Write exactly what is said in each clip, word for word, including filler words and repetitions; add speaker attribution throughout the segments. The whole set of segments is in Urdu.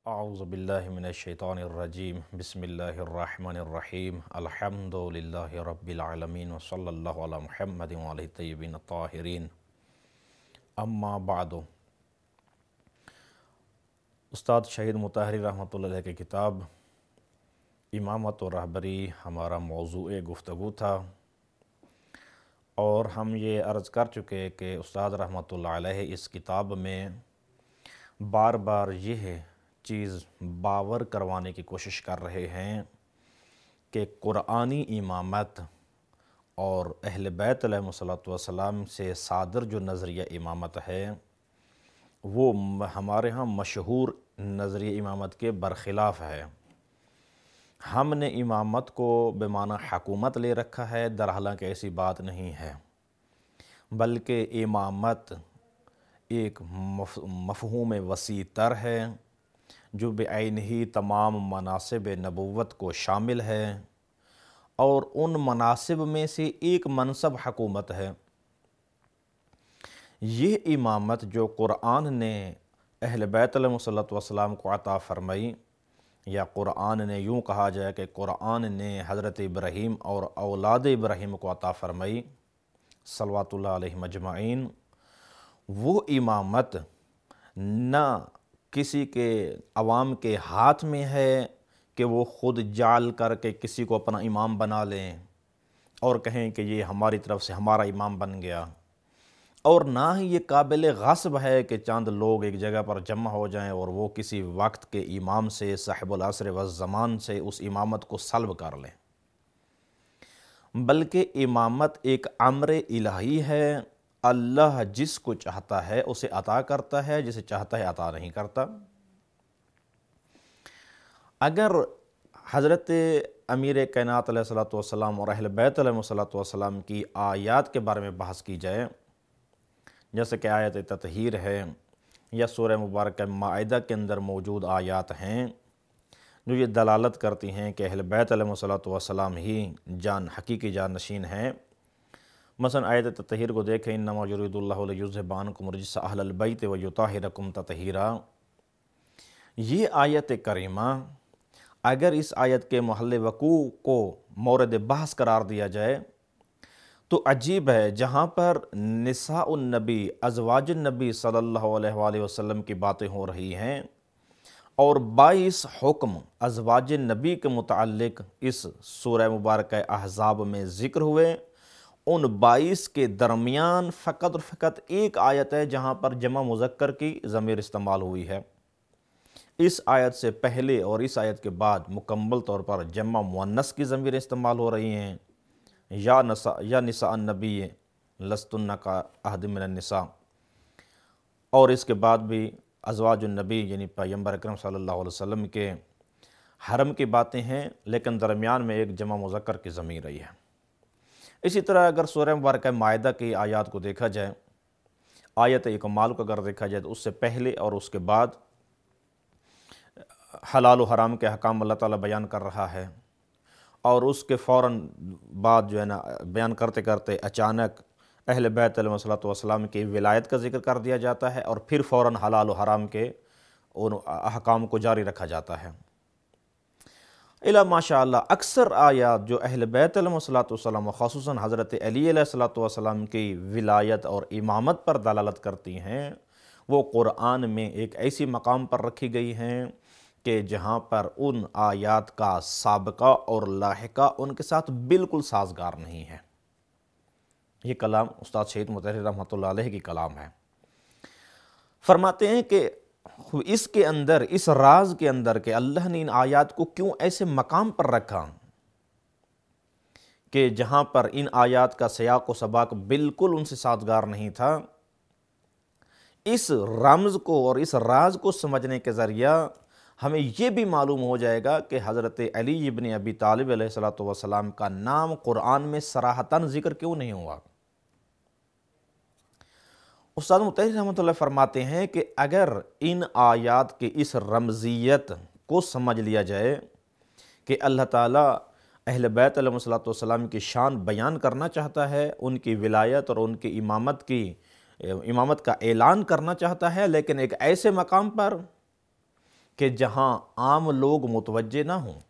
Speaker 1: اعوذ باللہ من الشیطان الرجیم بسم اللہ الرحمن الرحیم الحمد للہ رب العالمین وصلی اللہ علی محمد وعلیہ الطیبین الطاہرین اما بعد۔ استاد شہید مطہری رحمۃ اللہ علیہ کی کتاب امامت و رہبری ہمارا موضوع گفتگو تھا، اور ہم یہ عرض کر چکے کہ استاد رحمۃ اللہ علیہ اس کتاب میں بار بار یہ چیز باور کروانے کی کوشش کر رہے ہیں کہ قرآنی امامت اور اہل بیت علیہ الصلوۃ والسلام سے صادر جو نظریہ امامت ہے وہ ہمارے ہاں مشہور نظریہ امامت کے برخلاف ہے۔ ہم نے امامت کو بمعنی حکومت لے رکھا ہے، در حالانکہ ایسی بات نہیں ہے، بلکہ امامت ایک مفہوم وسیع تر ہے جو بعین ہی تمام مناصب نبوت کو شامل ہے، اور ان مناصب میں سے ایک منصب حکومت ہے۔ یہ امامت جو قرآن نے اہل بیت علیہ الصلوۃ والسلام کو عطا فرمائی، یا قرآن نے یوں کہا جائے کہ قرآن نے حضرت ابراہیم اور اولاد ابراہیم کو عطا فرمائی صلوات اللہ علیہ مجمعین، وہ امامت نہ کسی کے عوام کے ہاتھ میں ہے کہ وہ خود جعل کر کے کسی کو اپنا امام بنا لیں اور کہیں کہ یہ ہماری طرف سے ہمارا امام بن گیا، اور نہ ہی یہ قابل غصب ہے کہ چند لوگ ایک جگہ پر جمع ہو جائیں اور وہ کسی وقت کے امام سے صاحب العصر والزمان سے اس امامت کو سلب کر لیں، بلکہ امامت ایک امر الہی ہے۔ اللہ جس کو چاہتا ہے اسے عطا کرتا ہے، جسے چاہتا ہے عطا نہیں کرتا۔ اگر حضرت امیر کائنات علیہ الصلوۃ والسلام اور اہل بیت علیہ الصلوۃ والسلام کی آیات کے بارے میں بحث کی جائے، جیسے کہ آیت تطہیر ہے یا سورہ مبارکہ مائدہ کے اندر موجود آیات ہیں جو یہ دلالت کرتی ہیں کہ اہل بیت علیہ الصلوۃ والسلام ہی جان حقیقی جان نشین ہیں۔ مثلا آیت تطہیر کو دیکھیں، انما یرید اللہ لیذھب عنکم الرجس اہل البیت ویطہرکم تطہیرا۔ یہ آیت کریمہ اگر اس آیت کے محل وقوع کو مورد بحث قرار دیا جائے تو عجیب ہے، جہاں پر نساء النبی ازواج النبی صلی اللہ علیہ وآلہ وسلم کی باتیں ہو رہی ہیں، اور بائیس حکم ازواج النبی کے متعلق اس سورہ مبارکہ احزاب میں ذکر ہوئے، ان بائیس کے درمیان فقط اور فقط ایک آیت ہے جہاں پر جمع مذکر کی ضمیر استعمال ہوئی ہے۔ اس آیت سے پہلے اور اس آیت کے بعد مکمل طور پر جمع مؤنث کی ضمیر استعمال ہو رہی ہیں، یا نساء یا نساء النبی لستن کا احد من النساء، اور اس کے بعد بھی ازواج النبی یعنی پیغمبر اکرم صلی اللہ علیہ وسلم کے حرم کی باتیں ہیں، لیکن درمیان میں ایک جمع مذکر کی ضمیر رہی ہے۔ اسی طرح اگر سورہ مبارکہ مائدہ کی آیات کو دیکھا جائے، آیت اکمال کو اگر دیکھا جائے تو اس سے پہلے اور اس کے بعد حلال و حرام کے حکام اللہ تعالیٰ بیان کر رہا ہے، اور اس کے فوراً بعد جو ہے نا بیان کرتے کرتے اچانک اہل بیت علیہ الصلوۃ والسلام کی ولایت کا ذکر کر دیا جاتا ہے، اور پھر فوراً حلال و حرام کے ان احکام کو جاری رکھا جاتا ہے۔ الا ماشاء اللہ اکثر آیات جو اہل بیت علیہ الصلوۃ والسلام و خصوصاً حضرت علی علیہ الصلوۃ والسلام کی ولایت اور امامت پر دلالت کرتی ہیں، وہ قرآن میں ایک ایسی مقام پر رکھی گئی ہیں کہ جہاں پر ان آیات کا سابقہ اور لاحقہ ان کے ساتھ بالکل سازگار نہیں ہے۔ یہ کلام استاد شہید مطہری رحمۃ اللہ علیہ کی کلام ہے۔ فرماتے ہیں کہ اس کے اندر، اس راز کے اندر کہ اللہ نے ان آیات کو کیوں ایسے مقام پر رکھا کہ جہاں پر ان آیات کا سیاق و سباق بالکل ان سے سازگار نہیں تھا، اس رمز کو اور اس راز کو سمجھنے کے ذریعہ ہمیں یہ بھی معلوم ہو جائے گا کہ حضرت علی ابن ابی طالب علیہ الصلوۃ والسلام کا نام قرآن میں صراحتاً ذکر کیوں نہیں ہوا۔ استاد مطہری رحمۃ اللہ فرماتے ہیں کہ اگر ان آیات کے اس رمزیت کو سمجھ لیا جائے کہ اللہ تعالیٰ اہل بیت علیہ الصلوۃ والسلام کی شان بیان کرنا چاہتا ہے، ان کی ولایت اور ان کی امامت کی امامت کا اعلان کرنا چاہتا ہے، لیکن ایک ایسے مقام پر کہ جہاں عام لوگ متوجہ نہ ہوں،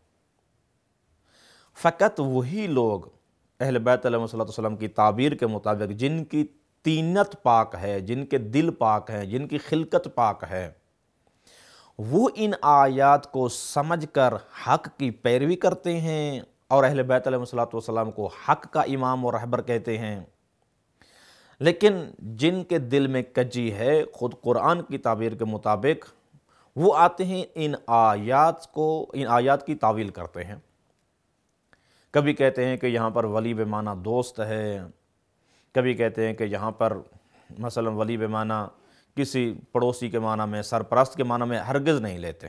Speaker 1: فقط وہی لوگ اہل بیت علیہ السلام کی تعبیر کے مطابق جن کی طینت پاک ہے، جن کے دل پاک ہیں، جن کی خلقت پاک ہے، وہ ان آیات کو سمجھ کر حق کی پیروی کرتے ہیں اور اہل بیت علیہ السلام کو حق کا امام اور رہبر کہتے ہیں۔ لیکن جن کے دل میں کجی ہے، خود قرآن کی تعبیر کے مطابق وہ آتے ہیں ان آیات کو ان آیات کی تعویل کرتے ہیں۔ کبھی کہتے ہیں کہ یہاں پر ولی بے معنی دوست ہے، کبھی کہتے ہیں کہ یہاں پر مثلا ولی بے معنی کسی پڑوسی کے معنی میں، سرپرست کے معنی میں ہرگز نہیں لیتے۔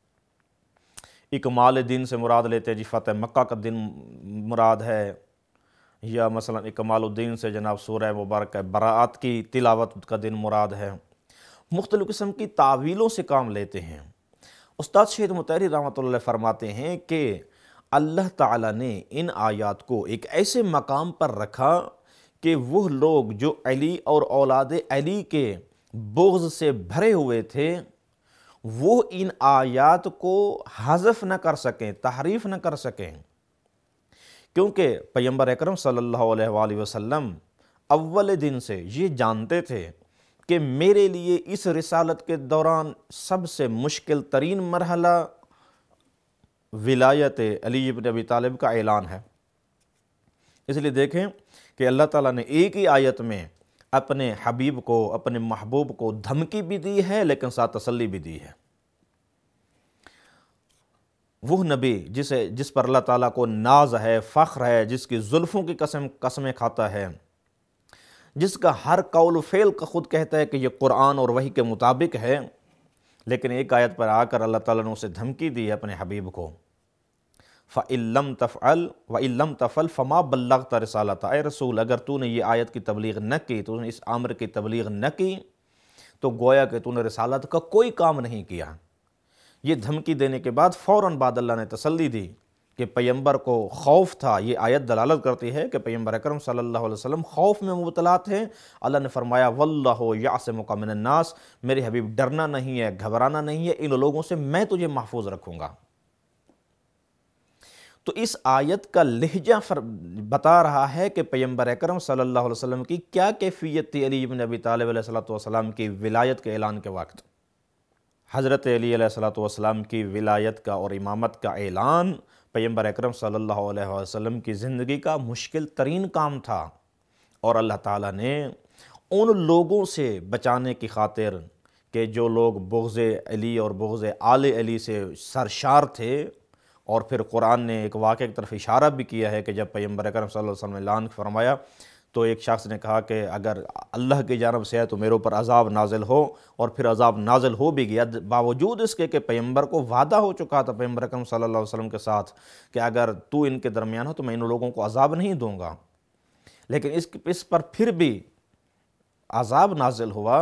Speaker 1: اکمال دین سے مراد لیتے ہیں جی فتح مکہ کا دن مراد ہے، یا مثلا اکمال الدین سے جناب سورہ مبارکہ براءت کی تلاوت کا دن مراد ہے۔ مختلف قسم کی تعویلوں سے کام لیتے ہیں۔ استاد شہید مطہری رحمۃ اللہ فرماتے ہیں کہ اللہ تعالیٰ نے ان آیات کو ایک ایسے مقام پر رکھا کہ وہ لوگ جو علی اور اولاد علی کے بغض سے بھرے ہوئے تھے، وہ ان آیات کو حذف نہ کر سکیں، تحریف نہ کر سکیں، کیونکہ پیغمبر اکرم صلی اللہ علیہ وآلہ وسلم اول دن سے یہ جانتے تھے کہ میرے لیے اس رسالت کے دوران سب سے مشکل ترین مرحلہ ولایت علی بن ابی طالب کا اعلان ہے۔ اس لیے دیکھیں کہ اللہ تعالیٰ نے ایک ہی آیت میں اپنے حبیب کو، اپنے محبوب کو دھمکی بھی دی ہے لیکن ساتھ تسلی بھی دی ہے۔ وہ نبی جسے جس پر اللہ تعالیٰ کو ناز ہے، فخر ہے، جس کی زلفوں کی قسم قسمیں کھاتا ہے، جس کا ہر قول و فعل کا خود کہتا ہے کہ یہ قرآن اور وحی کے مطابق ہے، لیکن ایک آیت پر آ کر اللہ تعالیٰ نے اسے دھمکی دی ہے اپنے حبیب کو، فَإِن لَمْ تَفْعَلْ وَإِن لَمْ تَفْعَلْ فَمَا بَلَّغْتَ رِسَالَتَهُ، اے رسول اگر تو نے یہ آیت کی تبلیغ نہ کی، تو نے اس امر کی تبلیغ نہ کی، تو گویا کہ تو نے رسالت کا کوئی کام نہیں کیا۔ یہ دھمکی دینے کے بعد فوراً بعد اللہ نے تسلی دی کہ پیغمبر کو خوف تھا۔ یہ آیت دلالت کرتی ہے کہ پیغمبر اکرم صلی اللہ علیہ وسلم خوف میں مبتلا تھے۔ اللہ نے فرمایا وَاللَّهُ يَعْصِمُكَ مِنَ النَّاسِ، میرے حبیب ڈرنا نہیں ہے، گھبرانا نہیں ہے، ان لوگوں سے میں تجھے محفوظ رکھوں گا۔ تو اس آیت کا لہجہ بتا رہا ہے کہ پیغمبر اکرم صلی اللہ علیہ وسلم کی کیا کیفیت تھی علی بن ابی طالب علیہ السلام کی ولایت کے اعلان کے وقت۔ حضرت علی علیہ السلام کی ولایت کا اور امامت کا اعلان پیغمبر اکرم صلی اللہ علیہ وسلم کی زندگی کا مشکل ترین کام تھا، اور اللہ تعالیٰ نے ان لوگوں سے بچانے کی خاطر کہ جو لوگ بغض علی اور بغض آل علی سے سرشار تھے، اور پھر قرآن نے ایک واقعے کی طرف اشارہ بھی کیا ہے کہ جب پیغمبر اکرم صلی اللہ علیہ وسلم نے اعلان فرمایا تو ایک شخص نے کہا کہ اگر اللہ کی جانب سے ہے تو میرے اوپر عذاب نازل ہو، اور پھر عذاب نازل ہو بھی گیا، باوجود اس کے کہ پیغمبر کو وعدہ ہو چکا تھا پیغمبر اکرم صلی اللہ علیہ وسلم کے ساتھ کہ اگر تو ان کے درمیان ہو تو میں ان لوگوں کو عذاب نہیں دوں گا، لیکن اس اس پر پھر بھی عذاب نازل ہوا۔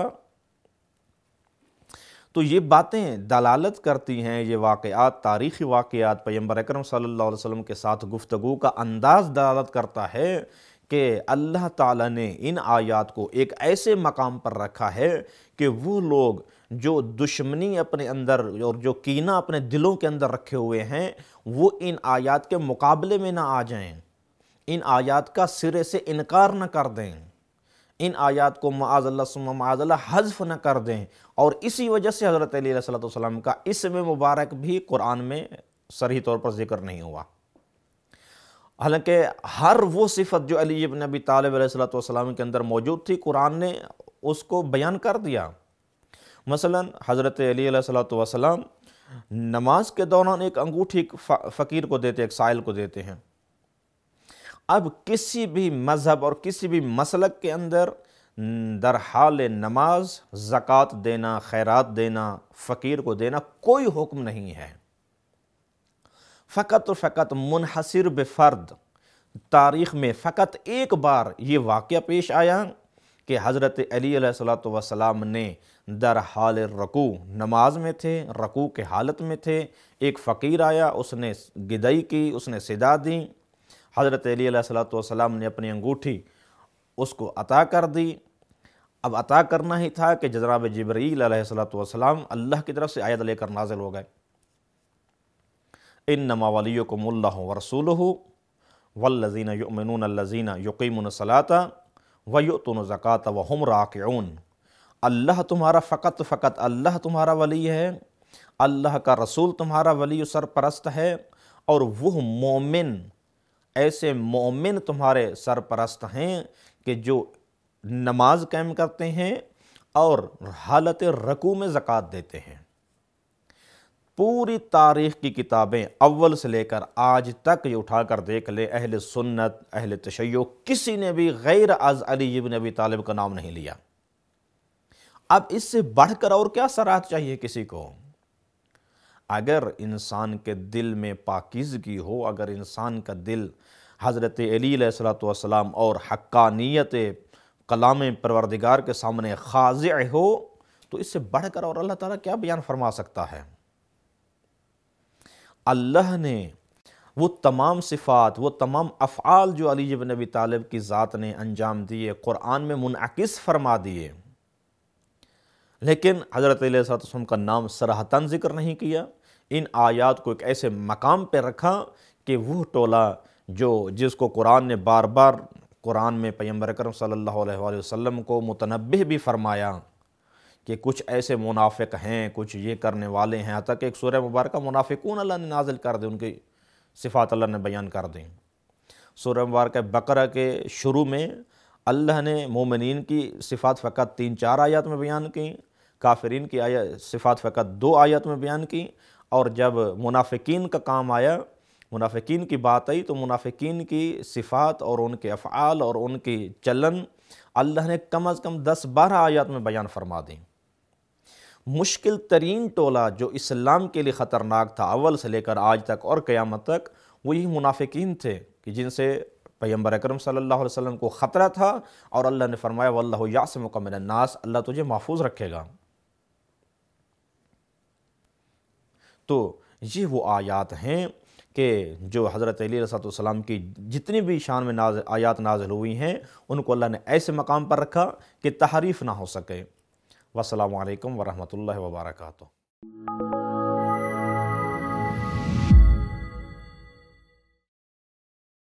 Speaker 1: تو یہ باتیں دلالت کرتی ہیں، یہ واقعات، تاریخی واقعات، پیغمبر اکرم صلی اللہ علیہ وسلم کے ساتھ گفتگو کا انداز دلالت کرتا ہے کہ اللہ تعالیٰ نے ان آیات کو ایک ایسے مقام پر رکھا ہے کہ وہ لوگ جو دشمنی اپنے اندر اور جو کینہ اپنے دلوں کے اندر رکھے ہوئے ہیں، وہ ان آیات کے مقابلے میں نہ آ جائیں، ان آیات کا سرے سے انکار نہ کر دیں، ان آیات کو معاذ اللہ ثم معاذ اللہ حذف نہ کر دیں، اور اسی وجہ سے حضرت علی علیہ السلام کا اسم مبارک بھی قرآن میں صریح طور پر ذکر نہیں ہوا، حالانکہ ہر وہ صفت جو علی بن ابی طالب علیہ السلام کے اندر موجود تھی قرآن نے اس کو بیان کر دیا۔ مثلا حضرت علی علیہ السلام نماز کے دوران ایک انگوٹھی فقیر کو دیتے، ایک سائل کو دیتے ہیں۔ اب کسی بھی مذہب اور کسی بھی مسلک کے اندر در حال نماز زکوٰۃ دینا، خیرات دینا، فقیر کو دینا کوئی حکم نہیں ہے، فقط اور فقط منحصر بفرد تاریخ میں فقط ایک بار یہ واقعہ پیش آیا کہ حضرت علی علیہ السلام نے در حال رکوع، نماز میں تھے، رکوع کے حالت میں تھے، ایک فقیر آیا، اس نے گدائی کی، اس نے صدا دی، حضرت علی علیہ السلام نے اپنی انگوٹھی اس کو عطا کر دی۔ اب عطا کرنا ہی تھا کہ جناب جبرائیل علیہ الصلوۃ والسلام اللہ کی طرف سے آیت لے کر نازل ہو گئے، انما ولیکم اللہ ورسولہ والذین یؤمنون الذین یقیمون الصلاۃ ویؤتون الزکاۃ وہم راکعون۔ اللہ تمہارا فقط فقط اللہ تمہارا ولی ہے، اللہ کا رسول تمہارا ولی و سرپرست ہے، اور وہ مومن، ایسے مومن تمہارے سرپرست ہیں کہ جو نماز قائم کرتے ہیں اور حالت رکوع میں زکوٰۃ دیتے ہیں۔ پوری تاریخ کی کتابیں اول سے لے کر آج تک یہ اٹھا کر دیکھ لے، اہل سنت اہل تشیع کسی نے بھی غیر از علی بن ابی طالب کا نام نہیں لیا۔ اب اس سے بڑھ کر اور کیا صراحت چاہیے کسی کو؟ اگر انسان کے دل میں پاکیزگی ہو، اگر انسان کا دل حضرت علی علیہ الصلوۃ والسلام اور حقانیت کلام پروردگار کے سامنے خاضع ہو، تو اس سے بڑھ کر اور اللہ تعالیٰ کیا بیان فرما سکتا ہے؟ اللہ نے وہ تمام صفات، وہ تمام افعال جو علی بن ابی طالب کی ذات نے انجام دیے، قرآن میں منعکس فرما دیے، لیکن حضرت علیہ السلام کا نام صراحتاً ذکر نہیں کیا۔ ان آیات کو ایک ایسے مقام پہ رکھا کہ وہ ٹولہ جو جس کو قرآن نے بار بار قرآن میں پیغمبر اکرم صلی اللہ علیہ وآلہ وسلم کو متنبہ بھی فرمایا کہ کچھ ایسے منافق ہیں، کچھ یہ کرنے والے ہیں، حتیٰ کہ ایک سورہ مبارکہ منافقون اللہ نے نازل کر دیں، ان کی صفات اللہ نے بیان کر دیں۔ سورہ مبارکہ بقرہ کے شروع میں اللہ نے مومنین کی صفات فقط تین چار آیات میں بیان کی، کافرین کی آیات صفات فقط دو آیات میں بیان کی، اور جب منافقین کا کام آیا، منافقین کی بات آئی، تو منافقین کی صفات اور ان کے افعال اور ان کی چلن اللہ نے کم از کم دس بارہ آیات میں بیان فرما دیں۔ مشکل ترین ٹولہ جو اسلام کے لیے خطرناک تھا اول سے لے کر آج تک اور قیامت تک، وہی منافقین تھے کہ جن سے پیغمبر اکرم صلی اللہ علیہ وسلم کو خطرہ تھا، اور اللہ نے فرمایا وَاللَّهُ يَعْصِمُكَ مِنَ النَّاسِ، اللہ تجھے محفوظ رکھے گا۔ تو یہ وہ آیات ہیں کہ جو حضرت علی علیہ السلام کی جتنی بھی شان میں نازل آیات نازل ہوئی ہیں، ان کو اللہ نے ایسے مقام پر رکھا کہ تحریف نہ ہو سکے۔ والسلام علیکم ورحمۃ اللہ وبرکاتہ۔